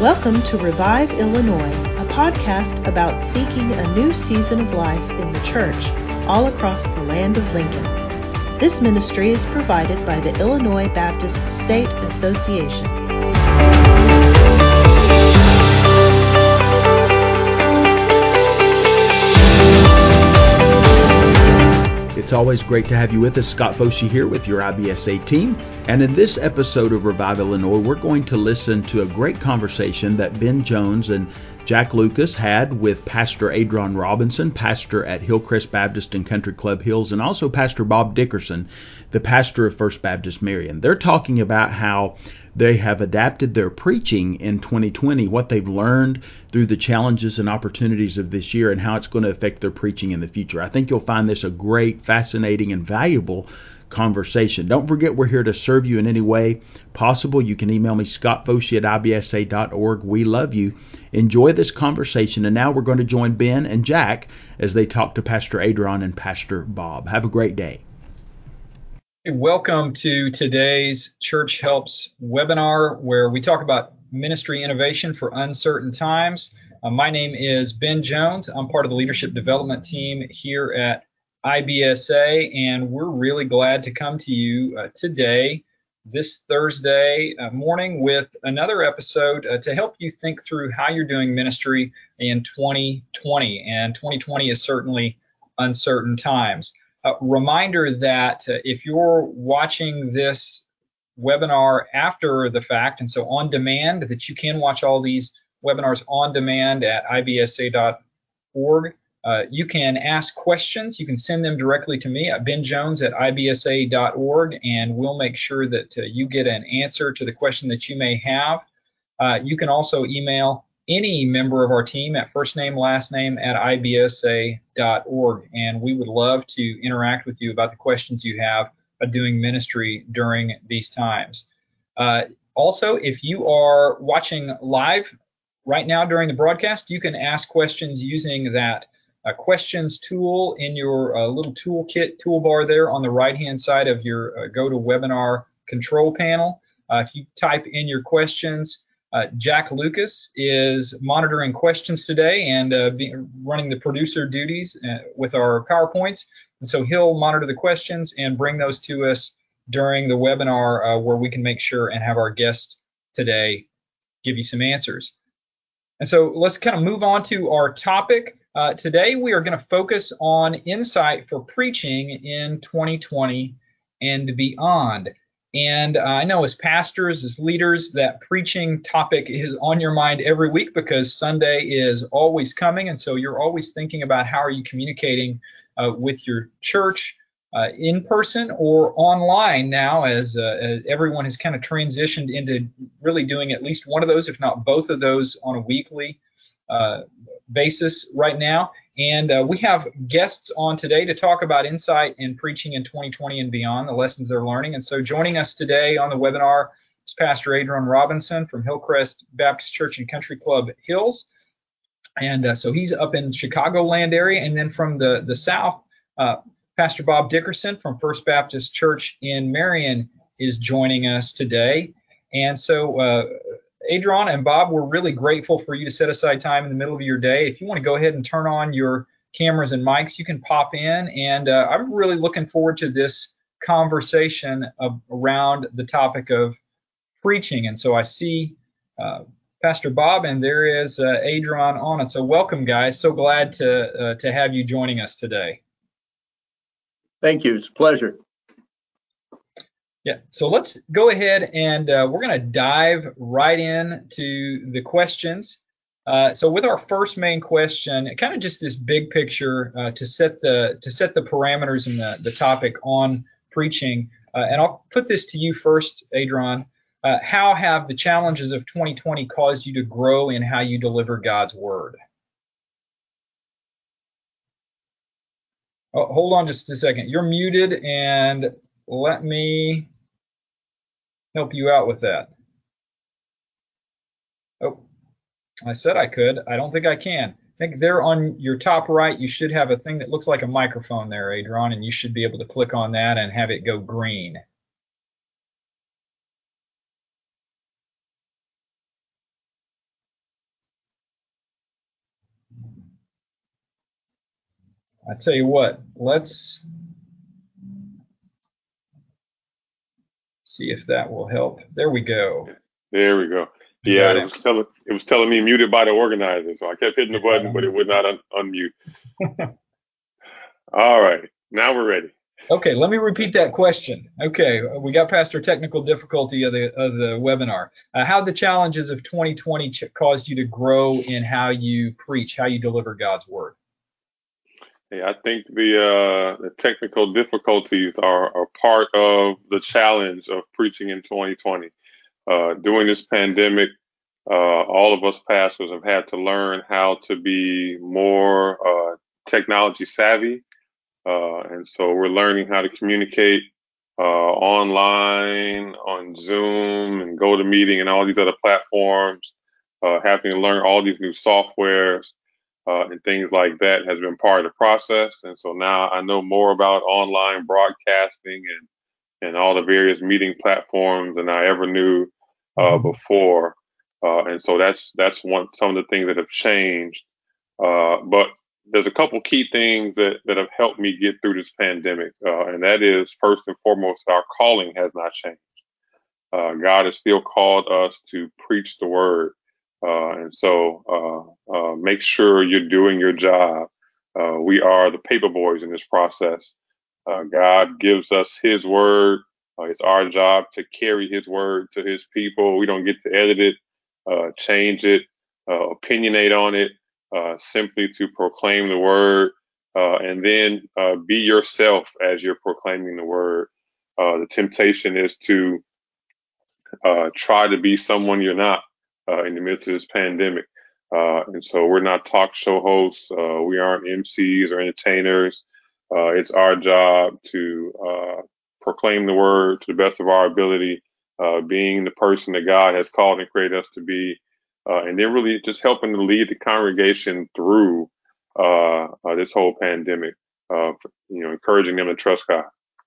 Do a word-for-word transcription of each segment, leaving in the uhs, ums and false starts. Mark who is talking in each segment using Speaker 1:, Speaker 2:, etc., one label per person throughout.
Speaker 1: Welcome to Revive Illinois, a podcast about seeking a new season of life in the church all across the land of Lincoln. This ministry is provided by the Illinois Baptist State Association.
Speaker 2: It's always great to have you with us. Scott Foshee here with your I B S A team. And in this episode of Revive Illinois, we're going to listen to a great conversation that Ben Jones and Jack Lucas had with Pastor Adron Robinson, pastor at Hillcrest Baptist and Country Club Hills, and also Pastor Bob Dickerson, the pastor of First Baptist Marion. They're talking about how they have adapted their preaching in twenty twenty, what they've learned through the challenges and opportunities of this year, and how it's going to affect their preaching in the future. I think you'll find this a great, fascinating, and valuable conversation. Don't forget, we're here to serve you in any way possible. You can email me, scott foshee at I B S A dot org. We love you. Enjoy this conversation. And now we're going to join Ben and Jack as they talk to Pastor Adron and Pastor Bob. Have a great day.
Speaker 3: Welcome to today's Church Helps webinar, where we talk about ministry innovation for uncertain times. Uh, my name is Ben Jones. I'm part of the leadership development team here at I B S A, and we're really glad to come to you uh, today, this Thursday uh, morning, with another episode uh, to help you think through how you're doing ministry in twenty twenty. And twenty twenty is certainly uncertain times. A reminder that uh, if you're watching this webinar after the fact, and so on demand, that you can watch all these webinars on demand at I B S A dot org. Uh, you can ask questions. You can send them directly to me at Ben Jones at I B S A dot org, and we'll make sure that uh, you get an answer to the question that you may have. Uh, you can also email any member of our team at first name, last name at I B S A dot org, and we would love to interact with you about the questions you have of doing ministry during these times. Uh, also, if you are watching live right now during the broadcast, you can ask questions using that uh, questions tool in your uh, little toolkit toolbar there on the right-hand side of your uh, GoToWebinar control panel. Uh, if you type in your questions, Uh, Jack Lucas is monitoring questions today and uh, be, running the producer duties uh, with our PowerPoints. And so he'll monitor the questions and bring those to us during the webinar uh, where we can make sure and have our guests today give you some answers. And so let's kind of move on to our topic. Uh, today we are going to focus on insight for preaching in twenty twenty and beyond. And uh, I know as pastors, as leaders, that preaching topic is on your mind every week because Sunday is always coming. And so you're always thinking about how are you communicating uh, with your church uh, in person or online now, as, uh, as everyone has kind of transitioned into really doing at least one of those, if not both of those, on a weekly uh, basis right now. And uh, we have guests on today to talk about insight in preaching in twenty twenty and beyond, the lessons they're learning. And so joining us today on the webinar is Pastor Adron Robinson from Hillcrest Baptist Church and Country Club Hills. And uh, so he's up in Chicagoland area. And then from the, the south, uh, Pastor Bob Dickerson from First Baptist Church in Marion is joining us today. And so uh, Adron and Bob, we're really grateful for you to set aside time in the middle of your day. If you want to go ahead and turn on your cameras and mics, you can pop in. And uh, I'm really looking forward to this conversation of, around the topic of preaching. And so I see uh, Pastor Bob, and there is uh, Adron on it. So welcome, guys. So glad to uh, to have you joining us today.
Speaker 4: Thank you. It's a pleasure.
Speaker 3: Yeah, so let's go ahead and uh, we're going to dive right in to the questions. Uh, so with our first main question, kind of just this big picture uh, to set the to set the parameters and the, the topic on preaching. Uh, and I'll put this to you first, Adron. Uh, how have the challenges of twenty twenty caused you to grow in how you deliver God's word? Oh, hold on just a second. You're muted, and let me help you out with that. Oh, I said I could. I don't think I can. I think there on your top right, you should have a thing that looks like a microphone there, Adron, and you should be able to click on that and have it go green. I tell you what, let's see if that will help. There we go.
Speaker 5: There we go.
Speaker 3: We
Speaker 5: Yeah,
Speaker 3: got
Speaker 5: it
Speaker 3: it.
Speaker 5: was telling it was telling me muted by the organizer, so I kept hitting the button, but it would not un- unmute. All right, now we're ready.
Speaker 3: Okay, let me repeat that question. Okay, we got past our technical difficulty of the of the webinar. Uh, how the challenges of twenty twenty ch- caused you to grow in how you preach, how you deliver God's word?
Speaker 5: Hey, I think the uh, the technical difficulties are, are part of the challenge of preaching in twenty twenty. Uh, during this pandemic, uh, all of us pastors have had to learn how to be more uh, technology savvy. Uh, and so we're learning how to communicate uh, online, on Zoom and GoToMeeting and all these other platforms, uh, having to learn all these new softwares uh, and things like that has been part of the process. And so now I know more about online broadcasting and, and all the various meeting platforms than I ever knew uh, before. Uh, and so that's that's one some of the things that have changed. Uh, but there's a couple key things that, that have helped me get through this pandemic, uh, and that is first and foremost, our calling has not changed. Uh, God has still called us to preach the word, uh, and so uh, uh, make sure you're doing your job. Uh, we are the paper boys in this process. Uh, God gives us His word. Uh, it's our job to carry His word to His people. We don't get to edit it, uh, change it, uh, opinionate on it. Uh, simply to proclaim the word, uh, and then uh, be yourself as you're proclaiming the word. Uh, the temptation is to uh, try to be someone you're not uh, in the midst of this pandemic. Uh, and so we're not talk show hosts. Uh, we aren't M Cs or entertainers. Uh, it's our job to uh, proclaim the word to the best of our ability, uh, being the person that God has called and created us to be. Uh, and then really just helping to lead the congregation through uh, uh, this whole pandemic, uh, you know, encouraging them to trust God.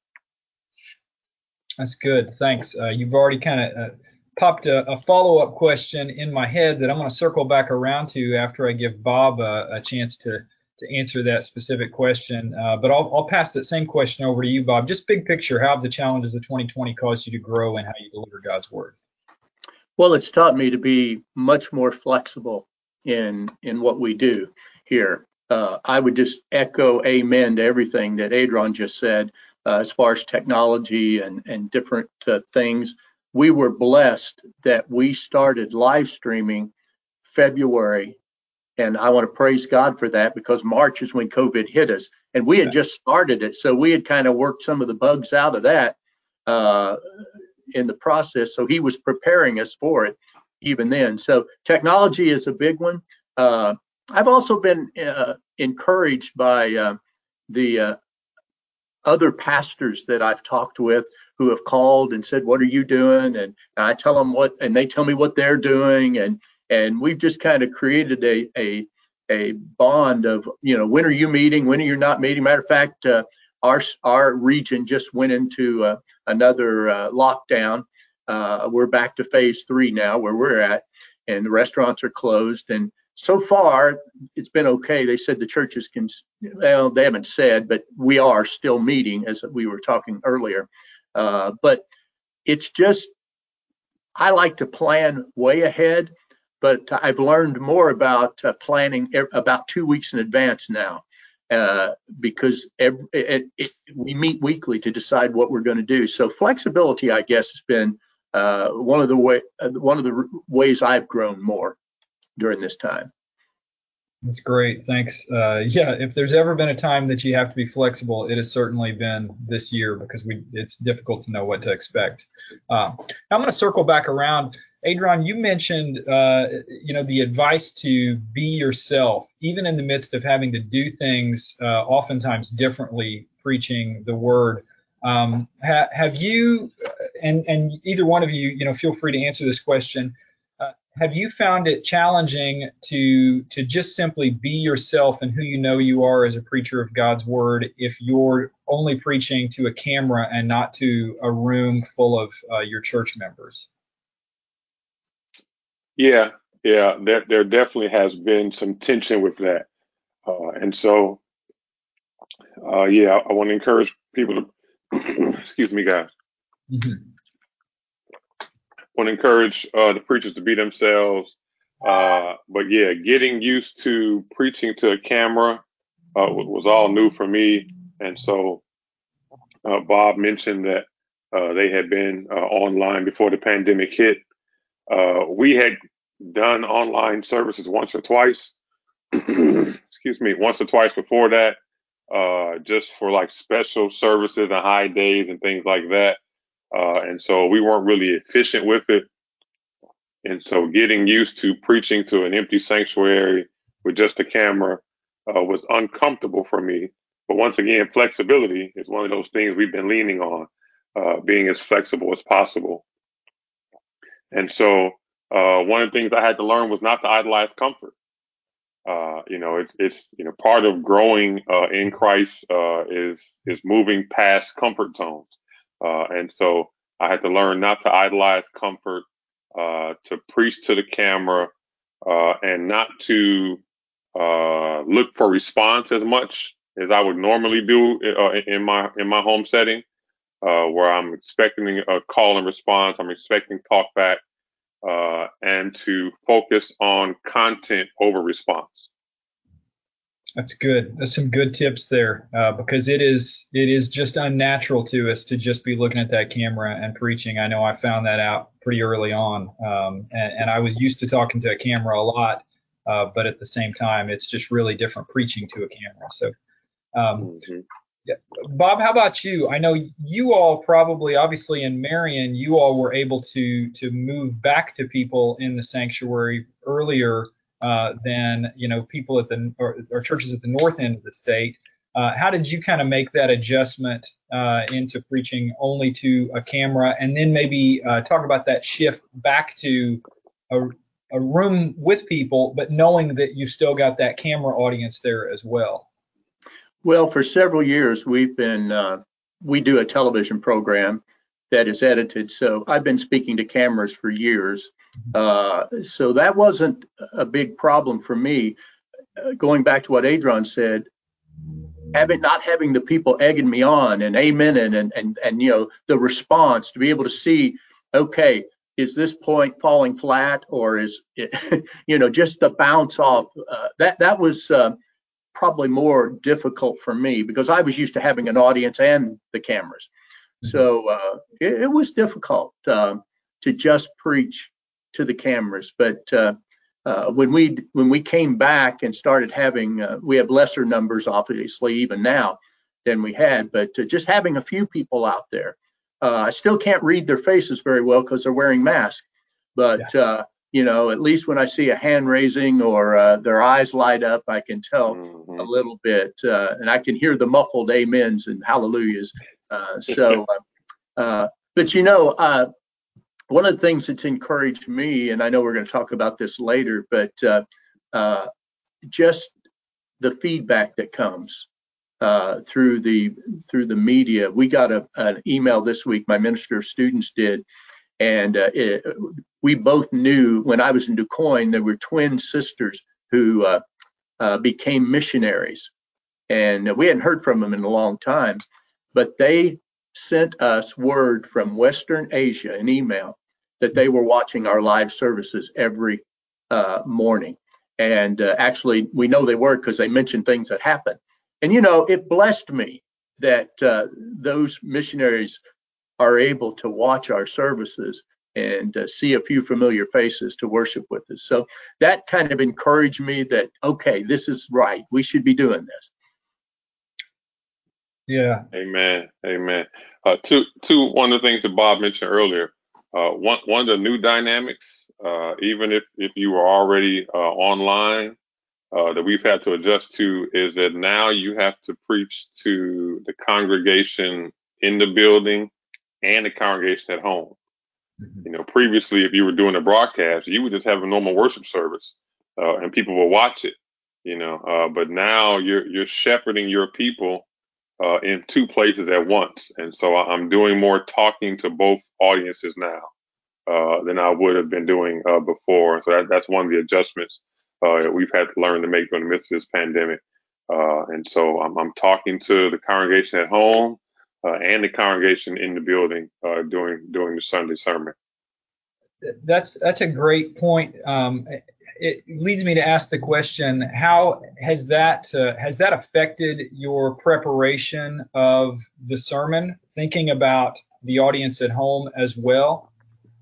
Speaker 3: That's good. Thanks. Uh, you've already kind of uh, popped a, a follow-up question in my head that I'm going to circle back around to after I give Bob a, a chance to to answer that specific question. Uh, but I'll, I'll pass that same question over to you, Bob. Just big picture, how have the challenges of twenty twenty caused you to grow and how you deliver God's word?
Speaker 4: Well, it's taught me to be much more flexible in in what we do here. Uh, I would just echo amen to everything that Adron just said uh, as far as technology and, and different uh, things. We were blessed that we started live streaming February, and I want to praise God for that because March is when COVID hit us, and we had just started it, so we had kind of worked some of the bugs out of that uh, in the process. So he was preparing us for it even then. So technology is a big one. Uh, I've also been uh, encouraged by uh, the uh, other pastors that I've talked with who have called and said, "What are you doing?" And I tell them what, and they tell me what they're doing, and and we've just kind of created a a a bond of, you know, when are you meeting, when are you not meeting. Matter of fact, uh, our our region just went into uh, another uh, lockdown. Uh, we're back to phase three now, where we're at, and the restaurants are closed. And so far, it's been okay. They said the churches can, well, they haven't said, but we are still meeting, as we were talking earlier. Uh, but it's just, I like to plan way ahead, but I've learned more about uh, planning e- about two weeks in advance now, uh, because every, it, it, we meet weekly to decide what we're going to do. So flexibility, I guess, has been uh, one of the way, uh, one of the r- ways I've grown more during this time.
Speaker 3: That's great. Thanks. Uh, yeah, if there's ever been a time that you have to be flexible, it has certainly been this year because we it's difficult to know what to expect. Uh, I'm going to circle back around. Adron, you mentioned, uh, you know, the advice to be yourself, even in the midst of having to do things uh, oftentimes differently, preaching the word. Um, ha- have you, and, and either one of you, you know, feel free to answer this question. Uh, have you found it challenging to to just simply be yourself and who you know you are as a preacher of God's word if you're only preaching to a camera and not to a room full of uh, your church members?
Speaker 5: Yeah, yeah, there there definitely has been some tension with that, uh, and so Uh, yeah, I, I want to encourage people to, excuse me, guys.
Speaker 3: Mm-hmm.
Speaker 5: Want to encourage uh, the preachers to be themselves. Uh, but yeah, getting used to preaching to a camera uh, was all new for me. And so uh, Bob mentioned that uh, they had been uh, online before the pandemic hit. Uh, we had done online services once or twice. Excuse me, once or twice before that, uh, just for like special services and high days and things like that. Uh, and so we weren't really efficient with it. And so getting used to preaching to an empty sanctuary with just a camera uh, was uncomfortable for me. But once again, flexibility is one of those things we've been leaning on, uh, being as flexible as possible. And so uh, one of the things I had to learn was not to idolize comfort. Uh, you know, it's it's you know part of growing uh, in Christ uh, is is moving past comfort zones, uh, and so I had to learn not to idolize comfort, uh, to preach to the camera, uh, and not to uh, look for response as much as I would normally do uh, in my in my home setting, uh, where I'm expecting a call and response, I'm expecting talk back, uh, and to focus on content over response.
Speaker 3: That's good. That's some good tips there, uh, because it is it is just unnatural to us to just be looking at that camera and preaching. I know I found that out pretty early on, um, and, and I was used to talking to a camera a lot, uh, but at the same time, it's just really different preaching to a camera. So, um,
Speaker 5: Mm-hmm.
Speaker 3: yeah. Bob, how about you? I know you all probably, obviously in Marion, you all were able to to move back to people in the sanctuary earlier uh, than you know people at the or, or churches at the north end of the state. Uh, how did you kind of make that adjustment uh, into preaching only to a camera, and then maybe uh, talk about that shift back to a, a room with people, but knowing that you still got that camera audience there as well?
Speaker 4: Well, for several years, we've been, uh, we do a television program that is edited. So I've been speaking to cameras for years. Uh, so that wasn't a big problem for me. Uh, going back to what Adron said, having not having the people egging me on and amen and, and, and, and, you know, the response to be able to see, okay, is this point falling flat or is it, you know, just the bounce off, uh, that, that was, uh, probably more difficult for me because I was used to having an audience and the cameras. So uh, it, it was difficult uh, to just preach to the cameras. But uh, uh, when we when we came back and started having, uh, we have lesser numbers, obviously, even now than we had. But uh, just having a few people out there, uh, I still can't read their faces very well because they're wearing masks. But yeah. uh, you know, at least when I see a hand raising or uh, their eyes light up, I can tell mm-hmm. a little bit, uh, and I can hear the muffled amens and hallelujahs. Uh, so, uh, uh, but you know, uh, one of the things that's encouraged me, and I know we're going to talk about this later, but uh, uh, just the feedback that comes uh, through the through the media. We got a, an email this week. My minister of students did. And uh, it, we both knew when I was in DuQuoin, there were twin sisters who uh, uh, became missionaries. And we hadn't heard from them in a long time, but they sent us word from Western Asia, an email, that they were watching our live services every uh, morning. And uh, actually, we know they were because they mentioned things that happened. And, you know, it blessed me that uh, those missionaries are able to watch our services and uh, see a few familiar faces to worship with us. So that kind of encouraged me that, okay, this is right. We should be doing this.
Speaker 3: Yeah.
Speaker 5: Amen. Amen. Uh, two, two, one of the things that Bob mentioned earlier, uh, one, one of the new dynamics, uh, even if, if you were already uh, online, uh, that we've had to adjust to is that now you have to preach to the congregation in the building and the congregation at home. Mm-hmm. You know, previously, if you were doing a broadcast, you would just have a normal worship service, uh, and people will watch it. You know, uh, but now you're you're shepherding your people uh, in two places at once, and so I'm doing more talking to both audiences now uh, than I would have been doing uh, before. So that, that's one of the adjustments uh, that we've had to learn to make in the midst of this pandemic. Uh, and so I'm, I'm talking to the congregation at home uh, and the congregation in the building uh, during during the Sunday sermon.
Speaker 3: That's that's a great point. Um, it leads me to ask the question: how has that uh, has that affected your preparation of the sermon? Thinking about the audience at home as well.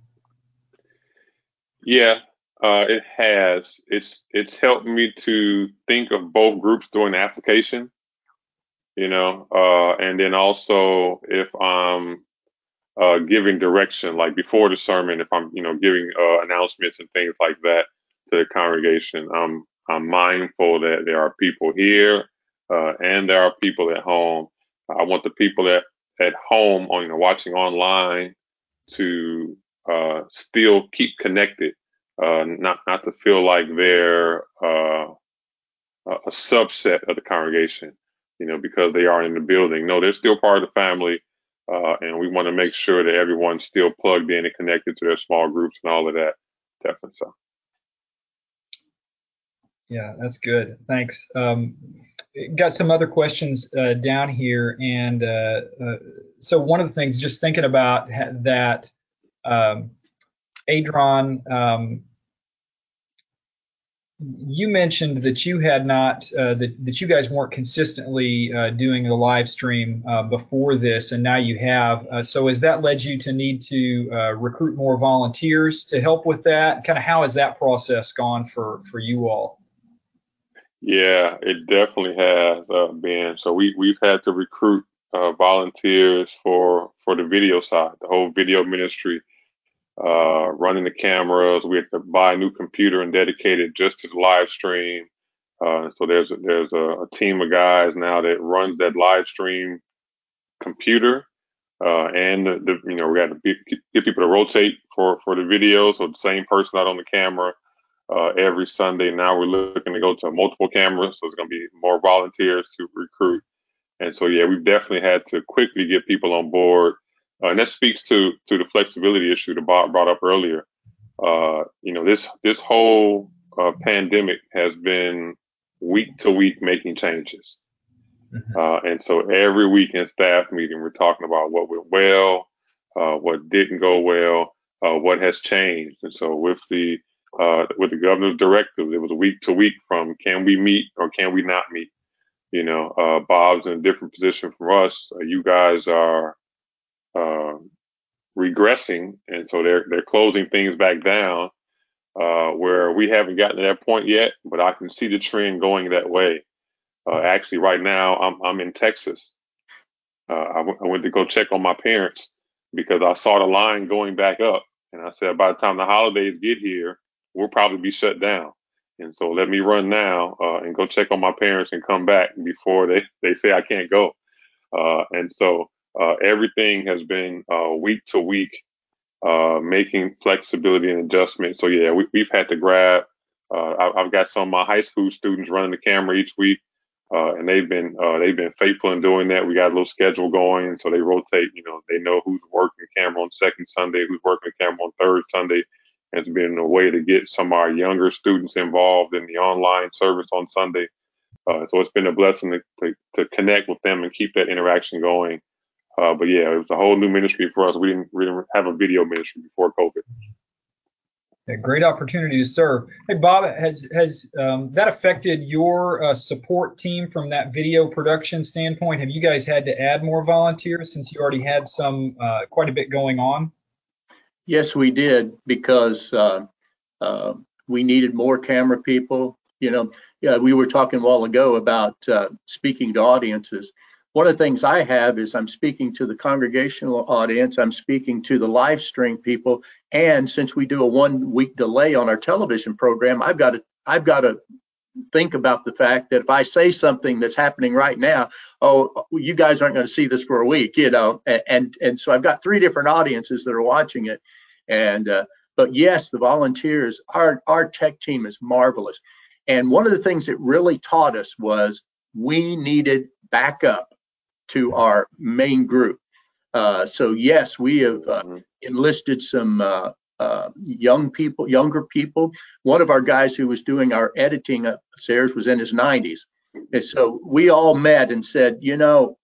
Speaker 5: Yeah, uh, it has. It's it's helped me to think of both groups during the application, you know, uh, and then also if I'm uh, giving direction, like before the sermon, if I'm, you know, giving uh, announcements and things like that to the congregation, I'm I'm mindful that there are people here uh, and there are people at home. I want the people at at home, on you know, watching online, to uh, still keep connected, uh, not not to feel like they're uh, a subset of the congregation, you know, because they are in the building. No, they're still part of the family, uh, and we want to make sure that everyone's still plugged in and connected to their small groups and all of that. Definitely so.
Speaker 3: Yeah, that's good. Thanks. Um, got some other questions uh, down here, and uh, uh, so one of the things, just thinking about ha- that, um, Adron, um, you mentioned that you had not, uh, that, that you guys weren't consistently uh, doing a live stream uh, before this, and now you have. Uh, so has that led you to need to uh, recruit more volunteers to help with that? Kind of how has that process gone for, for you all?
Speaker 5: Yeah, it definitely has uh, been. So we we've had to recruit uh, volunteers for for the video side, the whole video ministry, uh, running the cameras. We had to buy a new computer and dedicate it just to the live stream. Uh, so there's a, there's a, a team of guys now that runs that live stream computer, uh, and the, the you know we got to be, get people to rotate for for the video, so the same person out on the camera uh, every Sunday. Now we're looking to go to multiple cameras, so it's going to be more volunteers to recruit. And so yeah, we've definitely had to quickly get people on board, uh, and that speaks to to the flexibility issue that Bob brought up earlier. Uh, you know, this this whole uh, pandemic has been week to week making changes.
Speaker 3: Mm-hmm.
Speaker 5: Uh, and so every week in staff meeting, we're talking about what went well, uh, what didn't go well, uh, what has changed. And so with the uh, with the governor's directive, it was week to week from can we meet or can we not meet? You know, uh, Bob's in a different position from us. Uh, you guys are uh, regressing, and so they're they're closing things back down. Uh, where we haven't gotten to that point yet, but I can see the trend going that way. Uh, actually, right now, I'm I'm in Texas. Uh, I, w- I went to go check on my parents because I saw the line going back up, and I said, by the time the holidays get here, we'll probably be shut down. And so let me run now uh, and go check on my parents and come back before they, they say I can't go. Uh, and so uh, everything has been uh, week to week, uh, making flexibility and adjustment. So yeah, we, we've had to grab. Uh, I, I've got some of my high school students running the camera each week, uh, and they've been uh, they've been faithful in doing that. We got a little schedule going, and so they rotate. You know, they know who's working the camera on second Sunday, who's working the camera on third Sunday. And it's been a way to get some of our younger students involved in the online service on Sunday. Uh, so it's been a blessing to, to, to connect with them and keep that interaction going. Uh, but yeah, it was a whole new ministry for us. We didn't, we didn't have a video ministry before COVID.
Speaker 3: A great opportunity to serve. Hey, Bob, has has um, that affected your uh, support team from that video production standpoint? Have you guys had to add more volunteers since you already had some uh, quite a bit going on?
Speaker 4: Yes, we did, because uh, uh, we needed more camera people. You know, yeah, we were talking a while ago about uh, speaking to audiences. One of the things I have is I'm speaking to the congregational audience, I'm speaking to the live stream people, and since we do a one week delay on our television program, I've got to I've got to think about the fact that if I say something that's happening right now, oh, you guys aren't going to see this for a week, you know, and and so I've got three different audiences that are watching it, and uh, but yes, the volunteers, our our tech team is marvelous, and one of the things it really taught us was we needed backup to our main group. Uh, so yes, we have uh, enlisted some uh, uh, young people, younger people. One of our guys who was doing our editing upstairs was in his nineties, And so we all met and said, you know,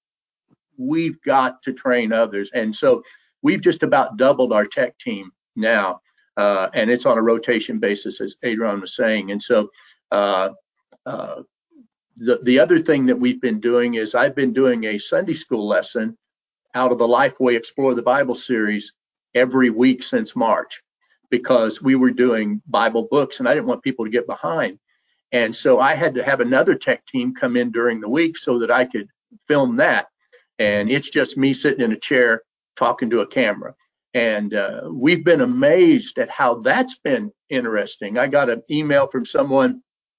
Speaker 4: we've got to train others. And so we've just about doubled our tech team now. Uh, and it's on a rotation basis, as Adron was saying. And so uh, uh, the, the other thing that we've been doing is I've been doing a Sunday school lesson out of the Lifeway Explore the Bible series every week since March, because we were doing Bible books and I didn't want people to get behind. And so I had to have another tech team come in during the week so that I could film that. And it's just me sitting in a chair talking to a camera. And uh, we've been amazed at how that's been interesting. I got an email from someone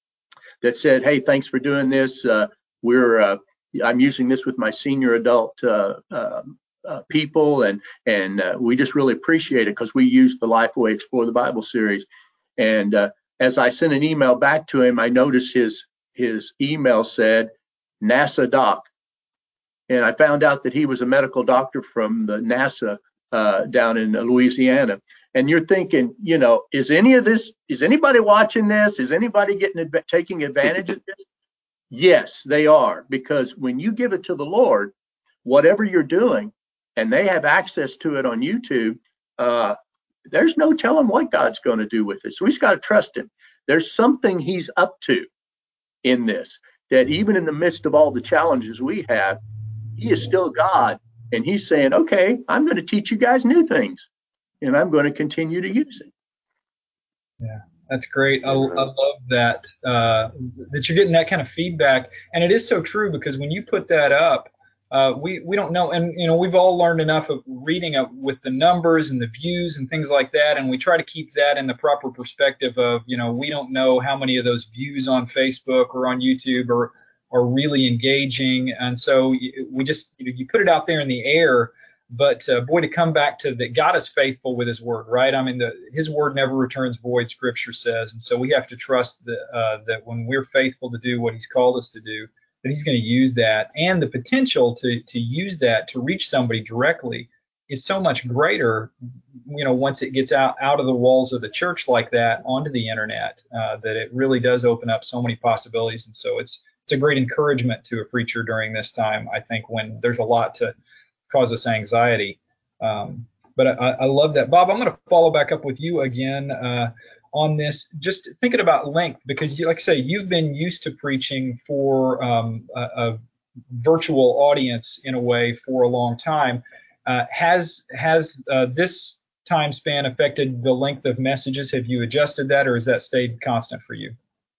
Speaker 4: that said, hey, thanks for doing this. Uh, we're uh, I'm using this with my senior adult uh, uh, uh, people, and and uh, we just really appreciate it because we use the Lifeway Explore the Bible series. And uh, as I sent an email back to him, I noticed his his email said NASA doc. And I found out that he was a medical doctor from the NASA uh, down in Louisiana. And you're thinking, you know, is any of this, is anybody watching this? Is anybody getting taking advantage of this? Yes, they are. Because when you give it to the Lord, whatever you're doing, and they have access to it on YouTube, uh, there's no telling what God's going to do with it. So we just got to trust him. There's something he's up to in this, that even in the midst of all the challenges we have, he is still God, and he's saying, okay, I'm going to teach you guys new things, and I'm going to continue to use it.
Speaker 3: Yeah, that's great. I, I love that, uh, that you're getting that kind of feedback. And it is so true, because when you put that up, uh, we, we don't know. And, you know, we've all learned enough of reading up with the numbers and the views and things like that. And we try to keep that in the proper perspective of, you know, we don't know how many of those views on Facebook or on YouTube are are really engaging. And so we just, you know, you put it out there in the air, but uh, boy, to come back to that, God is faithful with his word, right? I mean, the, his word never returns void, scripture says. And so we have to trust that, uh, that when we're faithful to do what he's called us to do, that he's going to use that, and the potential to, to use that to reach somebody directly is so much greater, you know, once it gets out, out of the walls of the church like that onto the internet, uh, that it really does open up so many possibilities. And so it's, It's a great encouragement to a preacher during this time, I think, when there's a lot to cause us anxiety. Um, but I, I love that. Bob, I'm going to follow back up with you again uh, on this, just thinking about length, because, you, like I say, you've been used to preaching for um, a, a virtual audience in a way for a long time. Uh, has has uh, this time span affected the length of messages? Have you adjusted that, or has that stayed constant for you?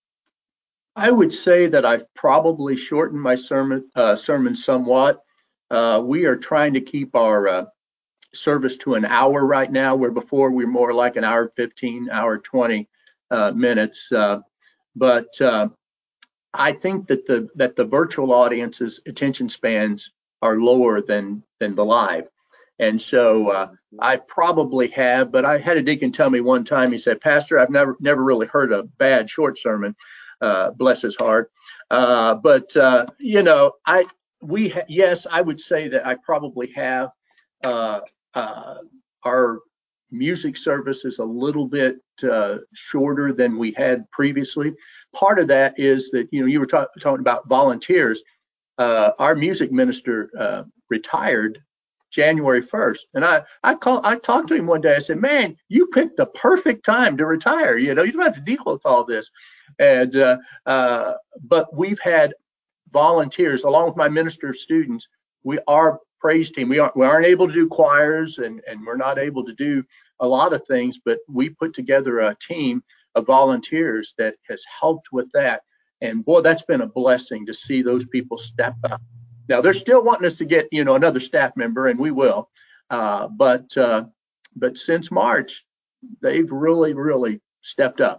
Speaker 4: I would say that I've probably shortened my sermon uh, sermon somewhat. Uh, we are trying to keep our uh, service to an hour right now, where before we were more like an hour fifteen, hour twenty uh, minutes. Uh, but uh, I think that the that the virtual audience's attention spans are lower than than the live. And so uh, I probably have, but I had a deacon tell me one time, he said, Pastor, I've never never really heard a bad short sermon. Uh, bless his heart. Uh, but, uh, you know, I, we, ha- yes, I would say that I probably have, uh, uh, our music service is a little bit, uh, shorter than we had previously. Part of that is that, you know, you were ta- talking about volunteers. Uh, our music minister, uh, retired January first. And I, I call, I talked to him one day. I said, man, you picked the perfect time to retire. You know, you don't have to deal with all this. And, uh, uh, but we've had volunteers along with my minister students. We are praise team. We aren't, we aren't able to do choirs, and, and we're not able to do a lot of things, but we put together a team of volunteers that has helped with that. And boy, that's been a blessing to see those people step up. Now they're still wanting us to get, you know, another staff member, and we will. Uh, but uh, but since March, they've really, really stepped up.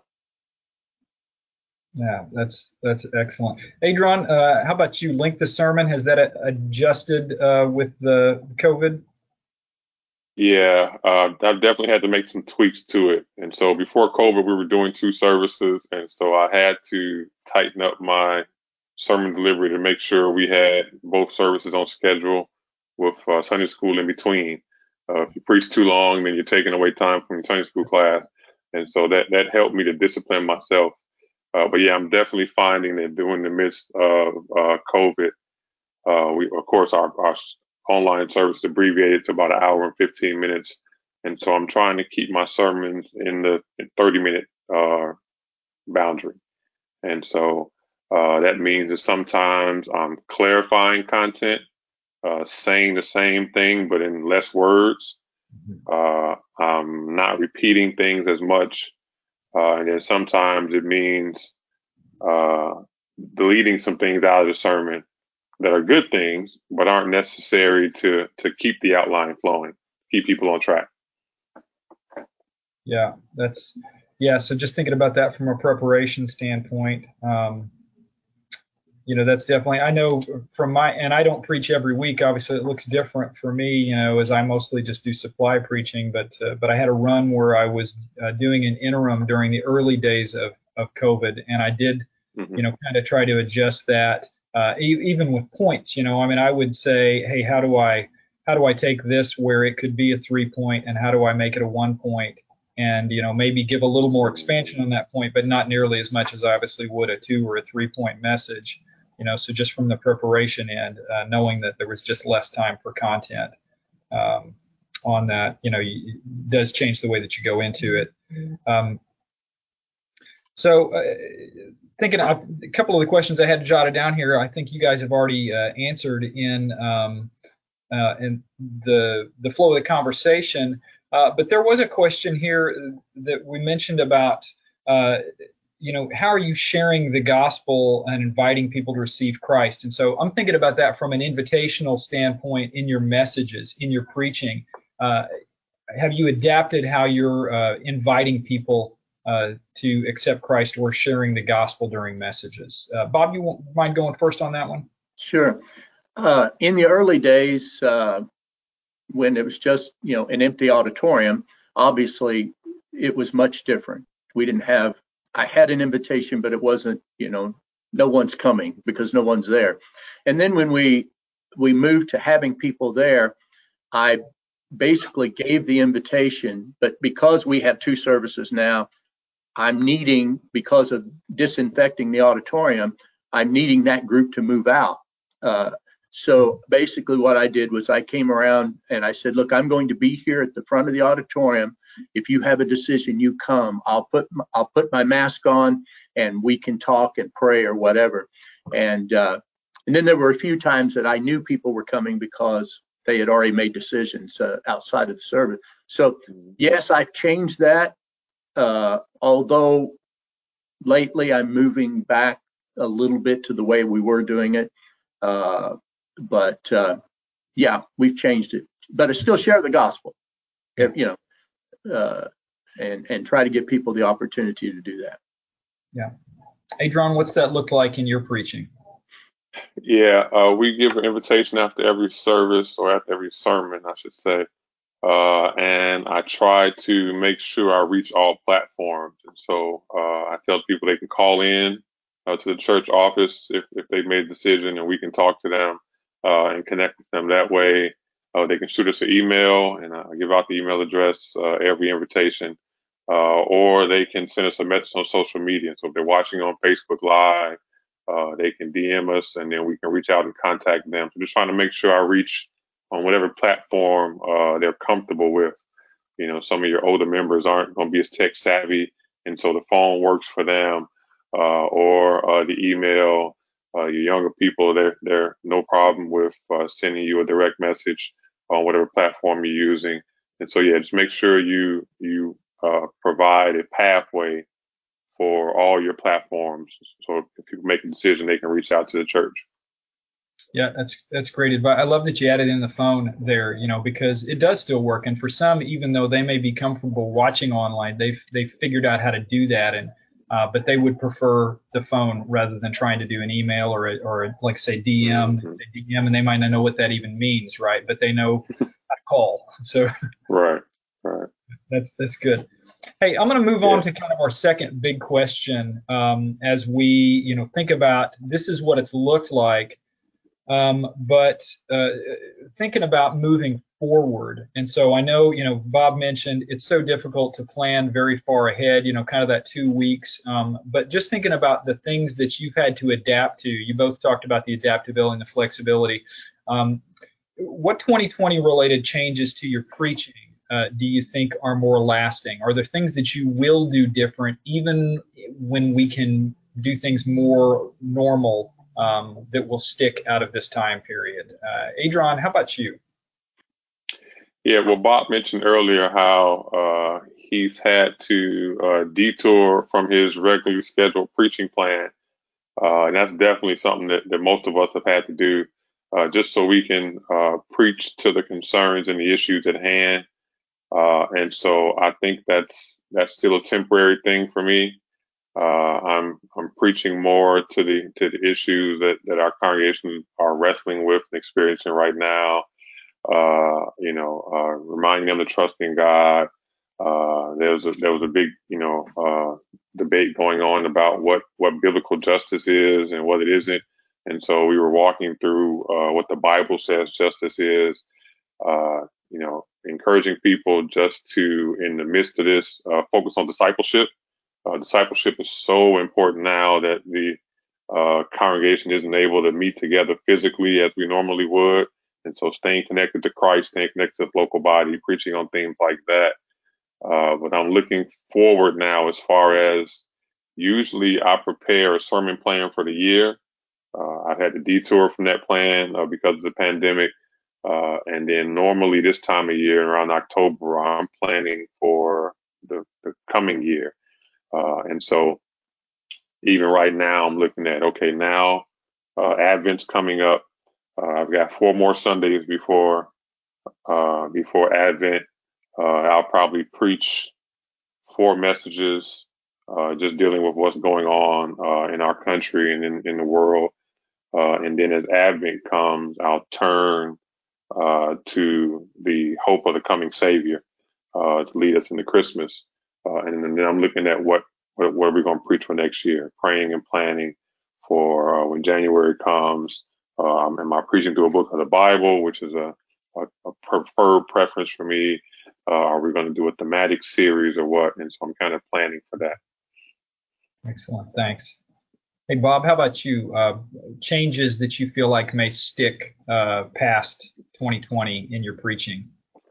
Speaker 3: Yeah, that's that's excellent. Adron, uh, how about you? Length of sermon, has that adjusted uh, with the COVID?
Speaker 5: Yeah, uh, I've definitely had to make some tweaks to it. And so before COVID, we were doing two services. And so I had to tighten up my sermon delivery to make sure we had both services on schedule with uh, Sunday school in between. Uh, if you preach too long, then you're taking away time from your Sunday school class. And so that, that helped me to discipline myself Uh, but yeah, I'm definitely finding that during the midst of uh, COVID, uh, we of course our, our online service abbreviated to about an hour and fifteen minutes, and so I'm trying to keep my sermons in the thirty minute uh, boundary. And so uh, that means that sometimes I'm clarifying content, uh, saying the same thing but in less words. Uh, I'm not repeating things as much. Uh, and then sometimes it means uh, deleting some things out of the sermon that are good things, but aren't necessary to to keep the outline flowing, keep people on track.
Speaker 3: Yeah, that's yeah. So just thinking about that from a preparation standpoint, um, you know, that's definitely, I know from my, and I don't preach every week. Obviously, it looks different for me, you know, as I mostly just do supply preaching. But uh, but I had a run where I was uh, doing an interim during the early days of of COVID, and I did, mm-hmm. you know, kind of try to adjust that, uh, e- even with points. You know, I mean, I would say, hey, how do I how do I take this where it could be a three point, and how do I make it a one point? And, you know, maybe give a little more expansion on that point, but not nearly as much as I obviously would a two or a three point message. You know, so just from the preparation end, uh, knowing that there was just less time for content um, on that, you know, you, does change the way that you go into it. Um, so uh, thinking of a couple of the questions I had jotted down here, I think you guys have already uh, answered in um, uh, in the the flow of the conversation. Uh, but there was a question here that we mentioned about, uh, you know, how are you sharing the gospel and inviting people to receive Christ? And so I'm thinking about that from an invitational standpoint in your messages, in your preaching. Uh, have you adapted how you're uh, inviting people uh, to accept Christ or sharing the gospel during messages? Uh, Bob, you won't mind going first on that one?
Speaker 4: Sure. Uh, in the early days, uh, when it was just, you know, an empty auditorium, obviously it was much different. We didn't have, I had an invitation, but it wasn't, you know, no one's coming because no one's there. And then when we we moved to having people there, I basically gave the invitation, but because we have two services now, I'm needing, because of disinfecting the auditorium, I'm needing that group to move out. Uh, So basically what I did was I came around and I said, look, I'm going to be here at the front of the auditorium. If you have a decision, you come. I'll put I'll put my mask on and we can talk and pray or whatever. And uh, and then there were a few times that I knew people were coming because they had already made decisions uh, outside of the service. So yes, I've changed that. Uh, although lately I'm moving back a little bit to the way we were doing it. Uh, But uh, yeah, we've changed it. But I still share the gospel, you know, uh, and and try to give people the opportunity to do that.
Speaker 3: Yeah. Adron, what's that look like in your preaching?
Speaker 5: Yeah, uh, we give an invitation after every service, or after every sermon, I should say. Uh, and I try to make sure I reach all platforms. And so uh, I tell people they can call in uh, to the church office if, if they've made a decision, and we can talk to them uh, and connect with them that way. Uh, they can shoot us an email, and I give out the email address uh, every invitation. Uh, or they can send us a message on social media. So if they're watching on Facebook Live, uh, they can D M us, and then we can reach out and contact them. So just trying to make sure I reach on whatever platform uh, they're comfortable with. You know, some of your older members aren't going to be as tech savvy, and so the phone works for them, uh, or uh, the email. Uh, your younger people, they're they're no problem with uh, sending you a direct message on whatever platform you're using. And so, yeah, just make sure you you uh, provide a pathway for all your platforms. So if people make a decision, they can reach out to the church.
Speaker 3: Yeah, that's that's great advice. I love that you added in the phone there, you know, because it does still work. And for some, even though they may be comfortable watching online, they've they've figured out how to do that. And uh, but they would prefer the phone rather than trying to do an email or a, or a, like say D M, mm-hmm. D M, and they might not know what that even means, right? But they know how to call. So
Speaker 5: right, right.
Speaker 3: That's that's good. Hey, I'm going to move yeah. on to kind of our second big question um, as we, you know, think about this is what it's looked like Um, but uh, thinking about moving forward. And so I know, you know, Bob mentioned it's so difficult to plan very far ahead, you know, kind of that two weeks. Um, but just thinking about the things that you've had to adapt to, you both talked about the adaptability and the flexibility. Um, what twenty twenty related changes to your preaching uh, do you think are more lasting? Are there things that you will do different, even when we can do things more normal, um, that will stick out of this time period? Uh, Adron, how about you?
Speaker 5: Yeah, well, Bob mentioned earlier how uh, he's had to uh, detour from his regularly scheduled preaching plan. Uh, and that's definitely something that, that most of us have had to do uh, just so we can uh, preach to the concerns and the issues at hand. Uh, and so I think that's that's still a temporary thing for me. Uh, I'm I'm preaching more to the to the issues that, that our congregation are wrestling with and experiencing right now. Uh, you know, uh, reminding them to trust in God. Uh, there was a, there was a big, you know, uh, debate going on about what, what biblical justice is and what it isn't. And so we were walking through uh, what the Bible says justice is, uh, you know, encouraging people just to, in the midst of this, uh, focus on discipleship. Uh, discipleship is so important now that the uh, congregation isn't able to meet together physically as we normally would. And so staying connected to Christ, staying connected to the local body, preaching on things like that. Uh, but I'm looking forward now as far as usually I prepare a sermon plan for the year. Uh, I've had to detour from that plan uh, because of the pandemic. Uh, and then normally this time of year, around October, I'm planning for the, the coming year. Uh, and so even right now, I'm looking at, okay, now uh, Advent's coming up. Uh, I've got four more Sundays before uh, before Advent. Uh, I'll probably preach four messages, uh, just dealing with what's going on uh, in our country and in, in the world. Uh, and then as Advent comes, I'll turn uh, to the hope of the coming Savior uh, to lead us into Christmas. Uh, and then I'm looking at what what, what are we going to preach for next year, praying and planning for uh, when January comes. Um, am I preaching through a book of the Bible, which is a, a, a preferred preference for me? Uh, are we going to do a thematic series or what? And so I'm kind of planning for that.
Speaker 3: Excellent. Thanks. Hey, Bob, how about you? Uh, changes that you feel like may stick uh, past twenty twenty in your preaching?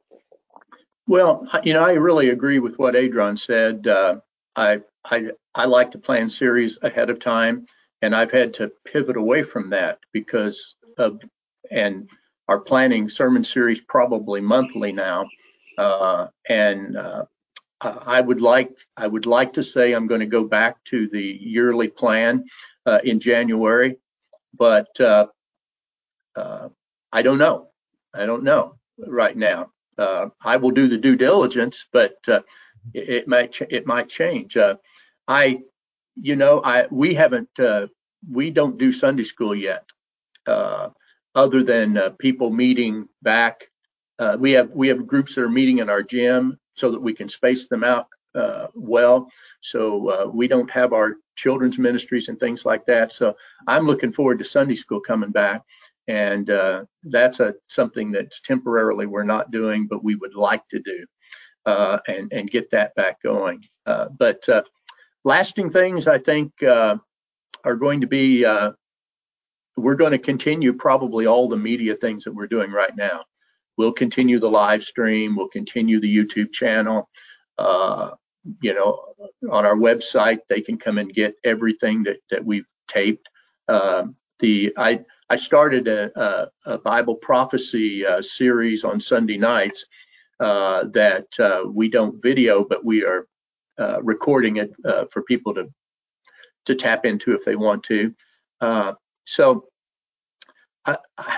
Speaker 4: Well, you know, I really agree with what Adron said. Uh, I, I I like to plan series ahead of time, and I've had to pivot away from that because of, and are planning sermon series probably monthly now. Uh, and uh, I would like I would like to say I'm going to go back to the yearly plan uh, in January, but uh, uh, I don't know. I don't know right now. Uh, I will do the due diligence, but uh, it, it might ch- it might change. Uh, I, you know, I we haven't uh, we don't do Sunday school yet, uh, other than uh, people meeting back. Uh, we have we have groups that are meeting in our gym so that we can space them out uh, well. So uh, we don't have our children's ministries and things like that. So I'm looking forward to Sunday school coming back. And uh, that's a something that's temporarily we're not doing, but we would like to do uh, and and get that back going. Uh, but uh, lasting things, I think, uh, are going to be. Uh, we're going to continue probably all the media things that we're doing right now. We'll continue the live stream. We'll continue the YouTube channel. Uh, you know, on our website, they can come and get everything that that we've taped. Uh, the I. I started a, a, a Bible prophecy uh, series on Sunday nights uh, that uh, we don't video, but we are uh, recording it uh, for people to to tap into if they want to. Uh, so I, I,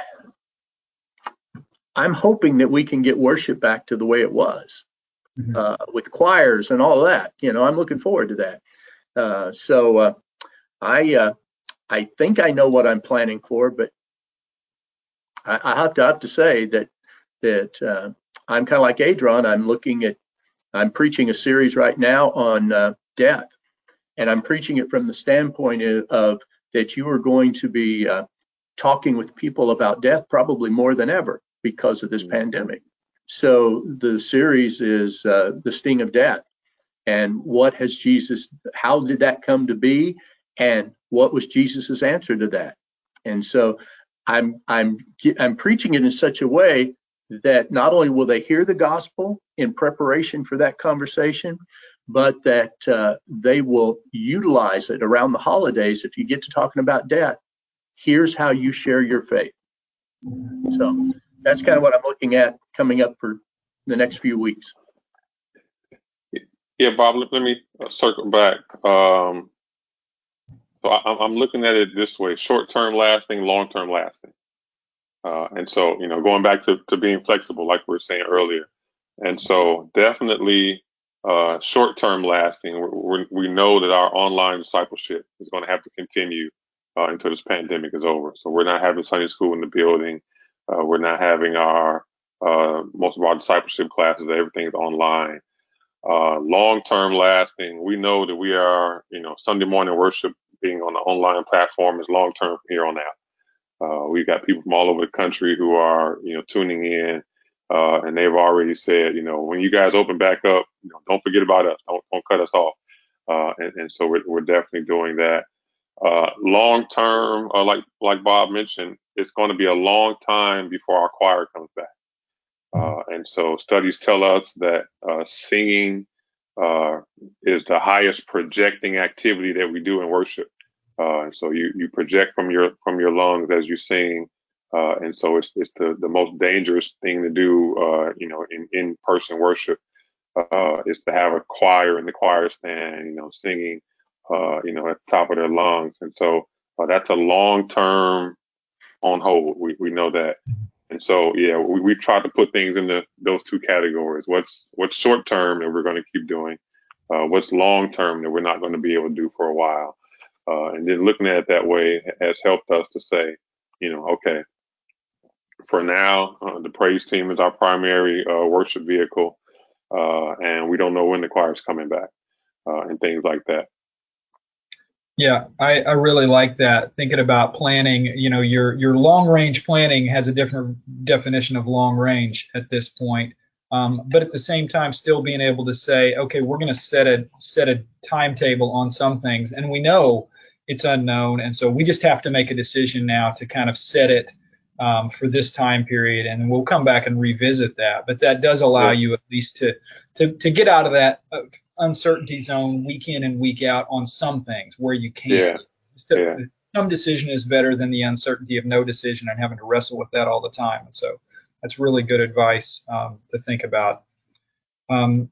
Speaker 4: I'm hoping that we can get worship back to the way it was mm-hmm. uh, with choirs and all that. You know, I'm looking forward to that. Uh, so uh, I uh, I think I know what I'm planning for, but I have to I have to say that that uh, I'm kind of like Adron. I'm looking at I'm preaching a series right now on uh, death, and I'm preaching it from the standpoint of, of that you are going to be uh, talking with people about death probably more than ever because of this mm-hmm. pandemic. So the series is uh, The Sting of Death. And what has Jesus, how did that come to be? And what was Jesus's answer to that? And so I'm I'm I'm preaching it in such a way that not only will they hear the gospel in preparation for that conversation, but that uh, they will utilize it around the holidays. If you get to talking about death, here's how you share your faith. So that's kind of what I'm looking at coming up for the next few weeks.
Speaker 5: Yeah, Bob, let, let me circle back. Um, so I, I'm looking at it this way: short-term lasting, long-term lasting. Uh, and so, you know, going back to, to being flexible, like we were saying earlier. And so definitely uh, short-term lasting. We, we know that our online discipleship is going to have to continue uh, until this pandemic is over. So we're not having Sunday school in the building. Uh, we're not having our, uh, most of our discipleship classes, everything's online. Uh, long-term lasting, we know that we are, you know, Sunday morning worship being on the online platform is long-term from here on out. Uh, we've got people from all over the country who are, you know, tuning in, uh, and they've already said, you know, when you guys open back up, you know, don't forget about us. Don't, don't cut us off. Uh, and, and so we're, we're definitely doing that. Uh, long term, uh, like, like Bob mentioned, it's going to be a long time before our choir comes back. Uh, and so studies tell us that, uh, singing, uh, is the highest projecting activity that we do in worship. Uh, so you, you project from your from your lungs as you sing, uh, and so it's it's the, the most dangerous thing to do, uh, you know, in in person worship, uh, is to have a choir in the choir stand, you know, singing, uh, you know, at the top of their lungs, and so uh, that's a long term on hold. We we know that, and so yeah, we we try to put things into those two categories. What's what's short term that we're going to keep doing, uh, what's long term that we're not going to be able to do for a while. Uh, and then looking at it that way has helped us to say, you know, okay, for now, uh, the praise team is our primary uh, worship vehicle, uh, and we don't know when the choir's coming back, uh, and things like that.
Speaker 3: Yeah, I, I really like that. Thinking about planning, you know, your your long range planning has a different definition of long range at this point. Um, but at the same time, still being able to say, okay, we're going to set a set a timetable on some things, and we know it's unknown, and so we just have to make a decision now to kind of set it um, for this time period, and we'll come back and revisit that. But that does allow you at least to to to get out of that uh, uncertainty zone week in and week out on some things where you can.
Speaker 5: Yeah.
Speaker 3: To,
Speaker 5: yeah.
Speaker 3: Some decision is better than the uncertainty of no decision and having to wrestle with that all the time. And so that's really good advice um, to think about. Um,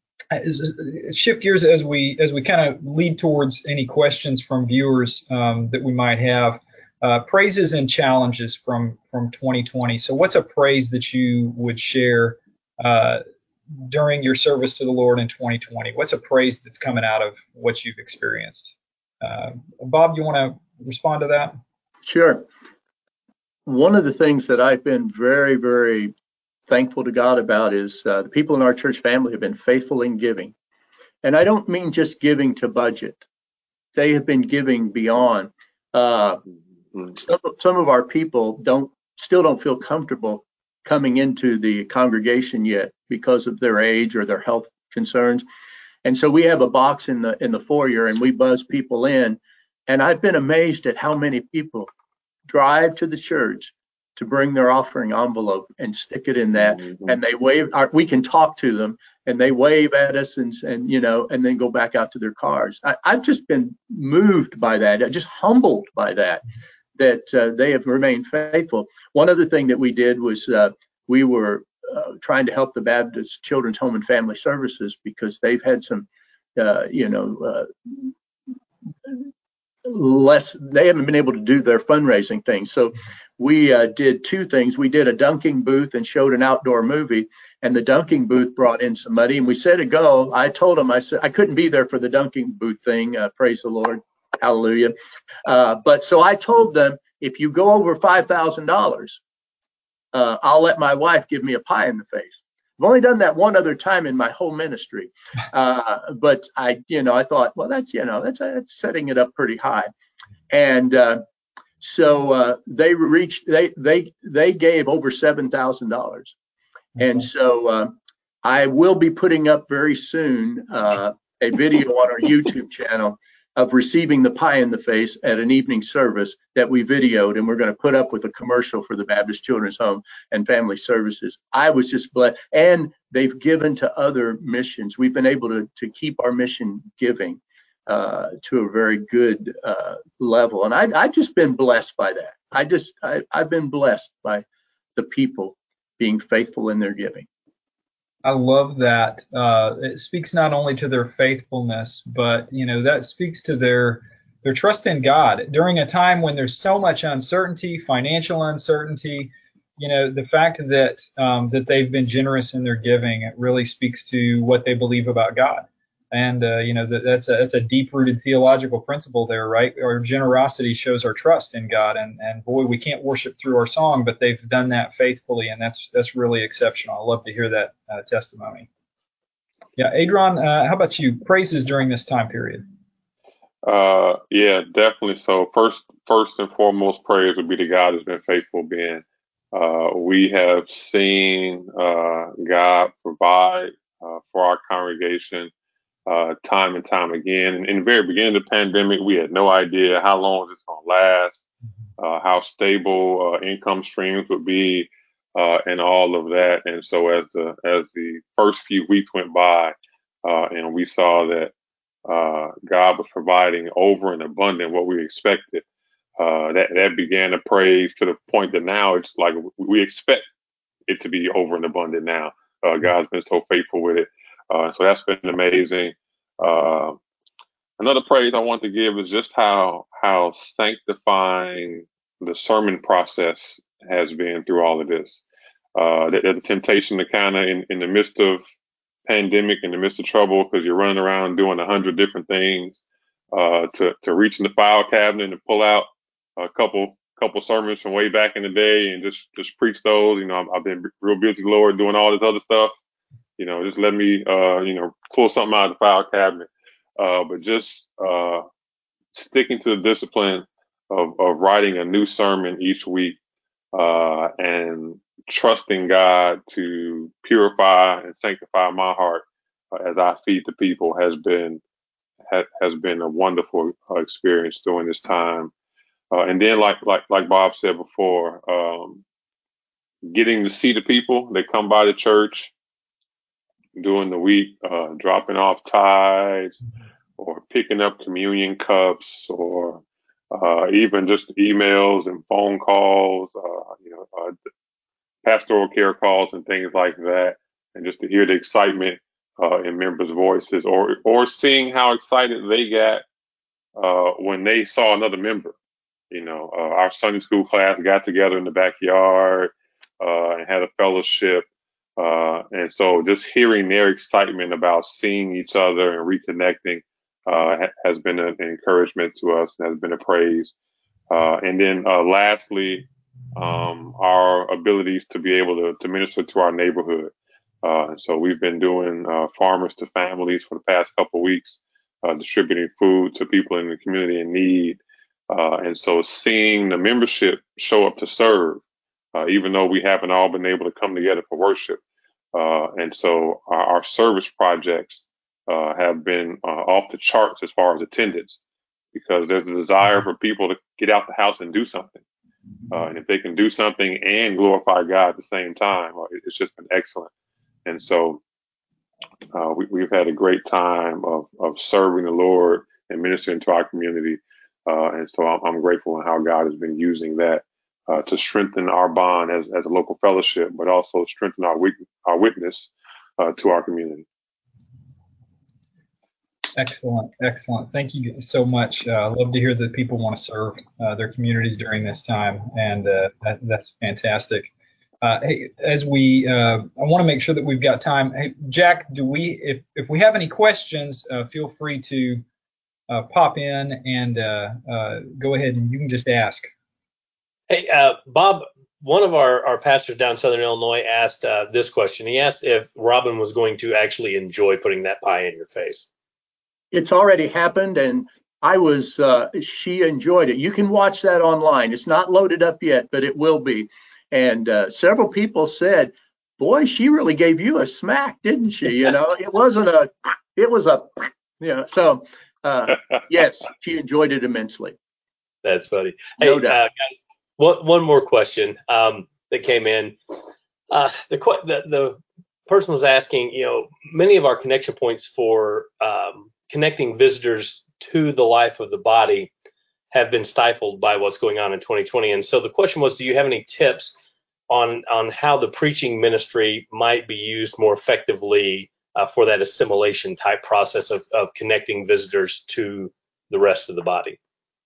Speaker 3: shift gears as we as we kind of lead towards any questions from viewers um, that we might have. Uh, praises and challenges from from twenty twenty. So what's a praise that you would share uh, during your service to the Lord in twenty twenty? What's a praise that's coming out of what you've experienced? Uh, Bob, you want to respond to that?
Speaker 4: Sure. One of the things that I've been very, very thankful to God about is uh, the people in our church family have been faithful in giving. And I don't mean just giving to budget. They have been giving beyond. Uh, some, some of our people don't still don't feel comfortable coming into the congregation yet because of their age or their health concerns. And so we have a box in the in the foyer and we buzz people in. And I've been amazed at how many people drive to the church to bring their offering envelope and stick it in that, mm-hmm. and they wave. Our, we can talk to them, and they wave at us, and and you know, and then go back out to their cars. I, I've just been moved by that, just humbled by that, that uh, they have remained faithful. One other thing that we did was uh, we were uh, trying to help the Baptist Children's Home and Family Services because they've had some, uh, you know. Uh, less they haven't been able to do their fundraising thing, so we uh, did two things. We did a dunking booth and showed an outdoor movie, and the dunking booth brought in some money, and we said to go. I told them, I said I couldn't be there for the dunking booth thing, uh, praise the Lord, hallelujah, uh, but so I told them, if you go over five thousand dollars, uh, I'll let my wife give me a pie in the face. I've only done that one other time in my whole ministry. Uh, but I, you know, I thought, well, that's, you know, that's, that's setting it up pretty high. And uh, So uh, they reached, they they they gave over seven thousand dollars, and so uh, I will be putting up very soon uh, a video on our YouTube channel of receiving the pie in the face at an evening service that we videoed, and we're going to put up with a commercial for the Baptist Children's Home and Family Services. I was just blessed, and they've given to other missions. We've been able to to keep our mission giving uh, to a very good uh, level, and I, I've just been blessed by that. I just I, I've been blessed by the people being faithful in their giving.
Speaker 3: I love that. Uh, it speaks not only to their faithfulness, but you know that speaks to their their trust in God during a time when there's so much uncertainty, financial uncertainty. You know, the fact that um, that they've been generous in their giving, it really speaks to what they believe about God. And uh, you know that that's a that's a deep-rooted theological principle there, right? Our generosity shows our trust in God, and and boy, we can't worship through our song, but they've done that faithfully, and that's that's really exceptional. I love to hear that uh, testimony. Yeah, Adron, uh, how about you? Praises during this time period.
Speaker 5: Uh, yeah, definitely. So first, first and foremost, praise would be to God who's been faithful. Being, uh, we have seen uh, God provide uh, for our congregation. Uh, time and time again. And in the very beginning of the pandemic, we had no idea how long it's going to last, uh, how stable uh, income streams would be, uh, and all of that. And so as the as the first few weeks went by, uh, and we saw that uh, God was providing over and abundant what we expected, uh, that that began to praise to the point that now it's like we expect it to be over and abundant now. Uh, God's been so faithful with it. Uh, so that's been amazing. Uh, another praise I want to give is just how how sanctifying the sermon process has been through all of this. Uh, the, the temptation to kind of in, in the midst of pandemic, in the midst of trouble, because you're running around doing a hundred different things, uh, to to reach in the file cabinet and pull out a couple couple sermons from way back in the day and just just preach those. You know, I've, I've been real busy, Lord, doing all this other stuff. You know, just let me, uh, you know, pull something out of the file cabinet. Uh, but just uh, sticking to the discipline of, of writing a new sermon each week uh, and trusting God to purify and sanctify my heart uh, as I feed the people has been ha- has been a wonderful uh, experience during this time. Uh, and then, like like like Bob said before, um, getting to see the people that come by the church during the week, uh, dropping off tithes or picking up communion cups or uh, even just emails and phone calls, uh, you know, uh, pastoral care calls and things like that. And just to hear the excitement uh, in members' voices or, or seeing how excited they got uh, when they saw another member. You know, uh, our Sunday school class got together in the backyard uh, and had a fellowship. Uh, and so just hearing their excitement about seeing each other and reconnecting uh, ha- has been an encouragement to us and has been a praise. Uh, and then uh, lastly, um, our abilities to be able to, to minister to our neighborhood. Uh, so we've been doing uh, farmers to families for the past couple of weeks, uh, distributing food to people in the community in need. Uh, and so seeing the membership show up to serve, uh, even though we haven't all been able to come together for worship. Uh, and so our, our service projects uh, have been uh, off the charts as far as attendance, because there's a desire for people to get out the house and do something. Uh, and if they can do something and glorify God at the same time, uh, it's just been excellent. And so uh, we, we've had a great time of, of serving the Lord and ministering to our community. Uh, and so I'm, I'm grateful in how God has been using that uh, to strengthen our bond as, as a local fellowship, but also strengthen our, wit- our witness uh, to our community.
Speaker 3: Excellent, excellent. Thank you so much. Uh, I love to hear that people want to serve uh, their communities during this time, and uh, that, that's fantastic. Uh, hey, as we, uh, I want to make sure that we've got time. Hey, Jack, do we, if if we have any questions, uh, feel free to uh, pop in and uh, uh, go ahead and you can just ask.
Speaker 6: Hey, uh, Bob, one of our, our pastors down in Southern Illinois asked uh, this question. He asked if Robin was going to actually enjoy putting that pie in your face.
Speaker 4: It's already happened, and I was, uh, she enjoyed it. You can watch that online. It's not loaded up yet, but it will be. And uh, several people said, boy, she really gave you a smack, didn't she? You know, it wasn't a, it was a, you know, so uh, yes, she enjoyed it immensely.
Speaker 6: That's funny.
Speaker 4: No
Speaker 6: Hey,
Speaker 4: doubt.
Speaker 6: uh, guys, one, one more question um, that came in. Uh, the, the the person was asking, you know, many of our connection points for um, connecting visitors to the life of the body have been stifled by what's going on in twenty twenty. And so the question was, do you have any tips on on how the preaching ministry might be used more effectively uh, for that assimilation type process of, of connecting visitors to the rest of the body?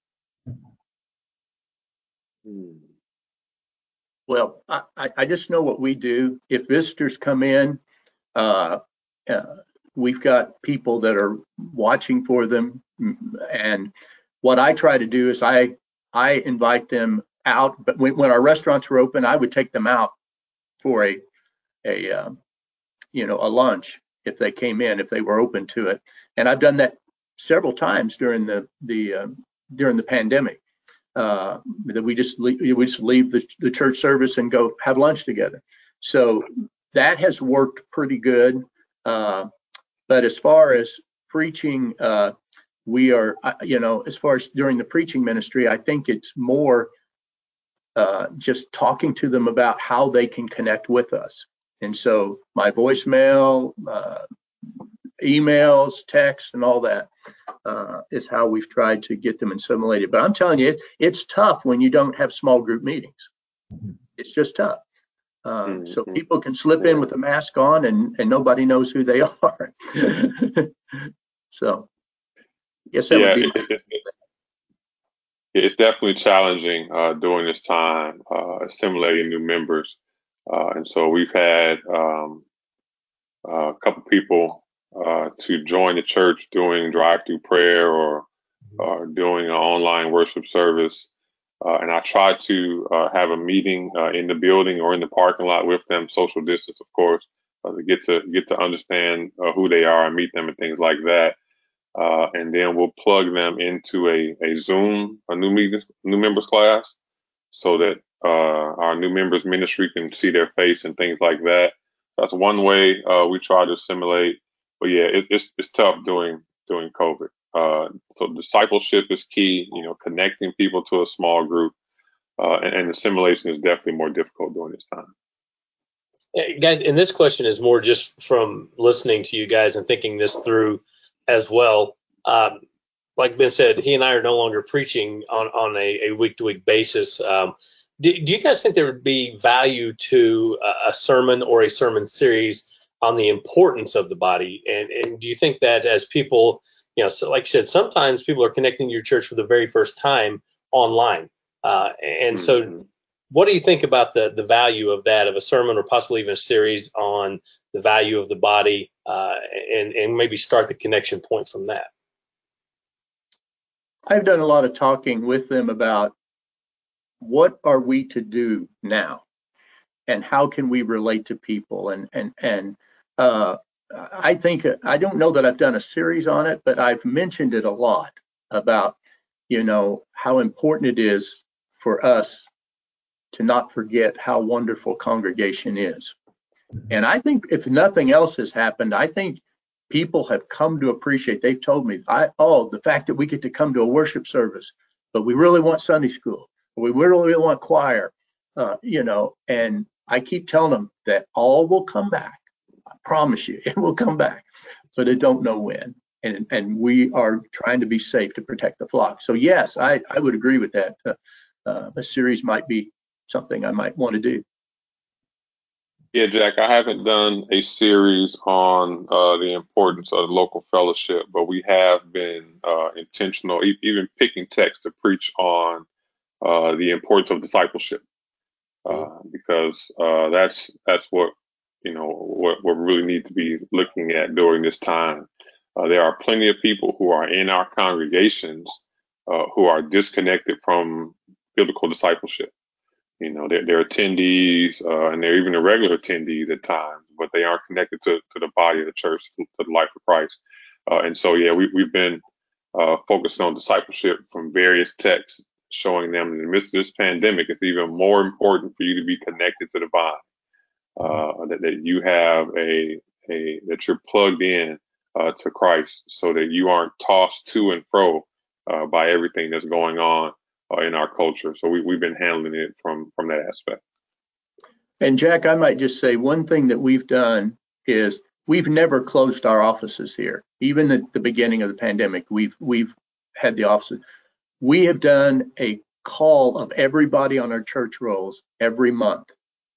Speaker 4: Well, I, I just know what we do. If visitors come in, uh, uh, we've got people that are watching for them. And what I try to do is I I invite them out. But when, when our restaurants were open, I would take them out for a a uh, you know a lunch if they came in, if they were open to it. And I've done that several times during the the uh, during the pandemic. Uh, that we just leave, we just leave the, the church service and go have lunch together. So that has worked pretty good. Uh, but as far as preaching, uh, we are, you know, as far as during the preaching ministry, I think it's more uh, just talking to them about how they can connect with us. And so my voicemail, uh, emails, text, and all that uh, is how we've tried to get them assimilated. But I'm telling you, it, it's tough when you don't have small group meetings. It's just tough. Uh, mm-hmm. So people can slip in with a mask on and, and nobody knows who they are. So, yes, that
Speaker 5: yeah,
Speaker 4: would be.
Speaker 5: It, it, it, it's definitely challenging uh, during this time, uh, assimilating new members. Uh, and so we've had um, a couple people uh, to join the church doing drive-through prayer or uh, doing an online worship service. Uh, and I try to uh, have a meeting uh, in the building or in the parking lot with them, social distance, of course, uh, to get to get to understand uh, who they are and meet them and things like that. Uh, and then we'll plug them into a, a Zoom, a new meetings, new members class, so that uh, our new members ministry can see their face and things like that. That's one way uh, we try to assimilate. But yeah, it, it's it's tough during during COVID. Uh, so discipleship is key. You know, connecting people to a small group, uh, and, and assimilation is definitely more difficult during this time.
Speaker 6: Yeah, guys, and this question is more just from listening to you guys and thinking this through as well. Um, like Ben said, he and I are no longer preaching on on a, a week-to-week basis. Um, do, do you guys think there would be value to a, a sermon or a sermon series on the importance of the body? And, and do you think that as people, you know, so like I said, sometimes people are connecting to your church for the very first time online. Uh, and mm-hmm. so what do you think about the, the value of that, of a sermon or possibly even a series on the value of the body, uh, and, and maybe start the connection point from that?
Speaker 4: I've done a lot of talking with them about what are we to do now and how can we relate to people. And, and, and uh, I think, I don't know that I've done a series on it, but I've mentioned it a lot about, you know, how important it is for us to not forget how wonderful congregation is. And I think if nothing else has happened, I think people have come to appreciate, they've told me, I, oh, the fact that we get to come to a worship service, but we really want Sunday school, we really, really want choir, uh, you know, and I keep telling them that all will come back. I promise you, it will come back, but I don't know when. And, and we are trying to be safe to protect the flock. So yes, I, I would agree with that. Uh, uh, a series might be something I might want to do.
Speaker 5: Yeah, Jack, I haven't done a series on uh, the importance of local fellowship, but we have been uh, intentional, e- even picking text to preach on uh, the importance of discipleship, uh, because uh, that's that's what you know what what we really need to be looking at during this time. Uh, there are plenty of people who are in our congregations uh, who are disconnected from biblical discipleship. You know, they're, they're attendees, uh, and they're even irregular attendees at times, but they aren't connected to, to the body of the church, to the life of Christ. Uh, and so, yeah, we, we've been uh, focusing on discipleship from various texts, showing them in the midst of this pandemic, it's even more important for you to be connected to the vine, uh, that, that you have a, a, that you're plugged in uh, to Christ so that you aren't tossed to and fro uh, by everything that's going on uh, in our culture. So we, we've been handling it from, from that aspect.
Speaker 4: And Jack, I might just say one thing that we've done is we've never closed our offices here. Even at the beginning of the pandemic, we've we've had the offices. We have done a call of everybody on our church rolls every month,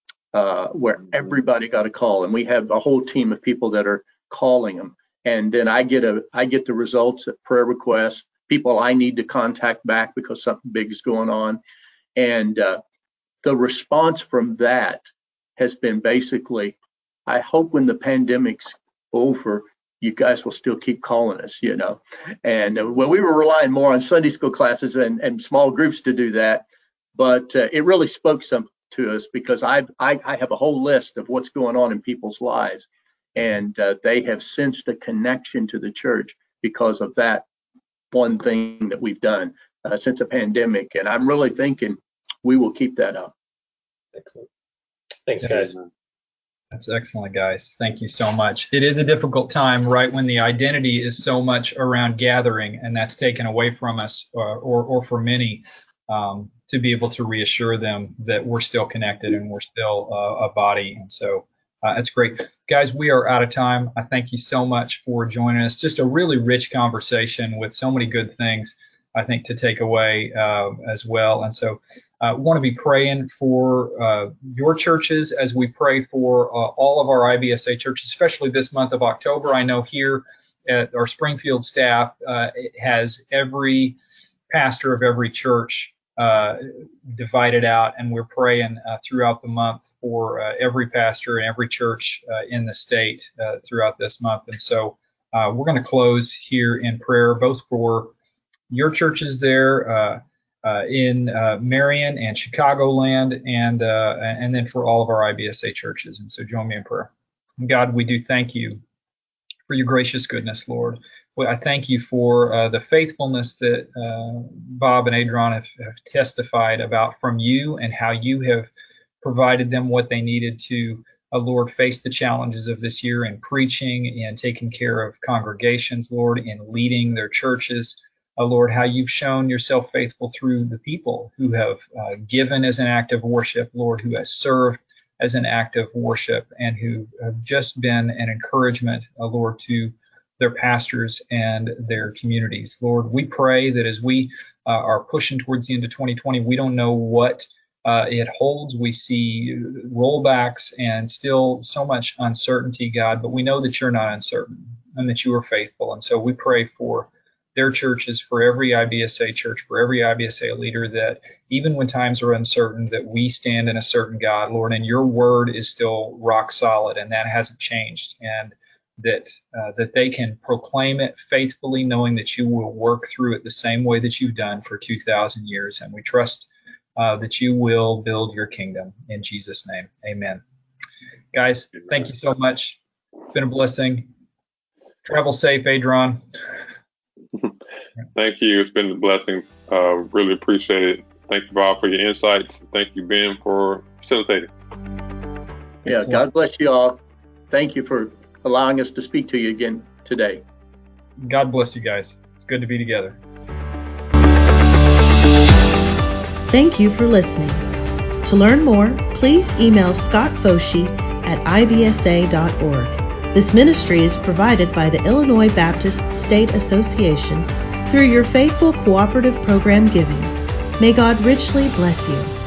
Speaker 4: uh, where everybody got a call, and we have a whole team of people that are calling them. And then I get a I get the results at prayer requests, people I need to contact back because something big is going on, and uh, the response from that has been basically, I hope when the pandemic's over, you guys will still keep calling us, you know. And uh, well, we were relying more on Sunday school classes and, and small groups to do that, but uh, it really spoke some to us because I've, I, I have a whole list of what's going on in people's lives, and uh, they have sensed a connection to the church because of that one thing that we've done uh, since a pandemic. And I'm really thinking we will keep that up.
Speaker 6: Excellent. Thanks, guys.
Speaker 3: That's excellent, guys. Thank you so much. It is a difficult time, right, when the identity is so much around gathering, and that's taken away from us, or, or, or for many, um, to be able to reassure them that we're still connected and we're still uh, a body. And so uh, it's great. Guys, we are out of time. I thank you so much for joining us. Just a really rich conversation with so many good things, I think, to take away uh, as well. And so I uh, want to be praying for uh, your churches as we pray for uh, all of our I B S A churches, especially this month of October. I know here at our Springfield staff uh, it has every pastor of every church uh, divided out, and we're praying uh, throughout the month for uh, every pastor and every church uh, in the state uh, throughout this month. And so uh, we're going to close here in prayer, both for your churches there uh, uh, in uh, Marion and Chicagoland, and uh, and then for all of our I B S A churches. And so join me in prayer. God, we do thank you for your gracious goodness, Lord. Well, I thank you for uh, the faithfulness that uh, Bob and Adron have, have testified about from you, and how you have provided them what they needed to, uh, Lord, face the challenges of this year in preaching and taking care of congregations, Lord, in leading their churches. Uh, Lord, how you've shown yourself faithful through the people who have uh, given as an act of worship, Lord, who has served as an act of worship, and who have just been an encouragement, uh, Lord, to their pastors and their communities. Lord, we pray that as we uh, are pushing towards the end of twenty twenty, we don't know what uh, it holds. We see rollbacks and still so much uncertainty, God, but we know that you're not uncertain and that you are faithful. And so we pray for their churches, for every I B S A church, for every I B S A leader, that even when times are uncertain, that we stand in a certain God, Lord, and your word is still rock solid, and that hasn't changed, and that uh, that they can proclaim it faithfully, knowing that you will work through it the same way that you've done for two thousand years. And we trust uh, that you will build your kingdom. In Jesus' name, amen. Guys, thank you so much. It's been a blessing. Travel safe, Adron.
Speaker 5: Thank you. It's been a blessing. Uh, really appreciate it. Thank you, Bob, for your insights. Thank you, Ben, for facilitating.
Speaker 4: Yeah, Excellent. God bless you all. Thank you for allowing us to speak to you again today.
Speaker 3: God bless you guys. It's good to be together.
Speaker 1: Thank you for listening. To learn more, please email Scott Foshi at I B S A dot org. This ministry is provided by the Illinois Baptist State Association through your faithful cooperative program giving. May God richly bless you.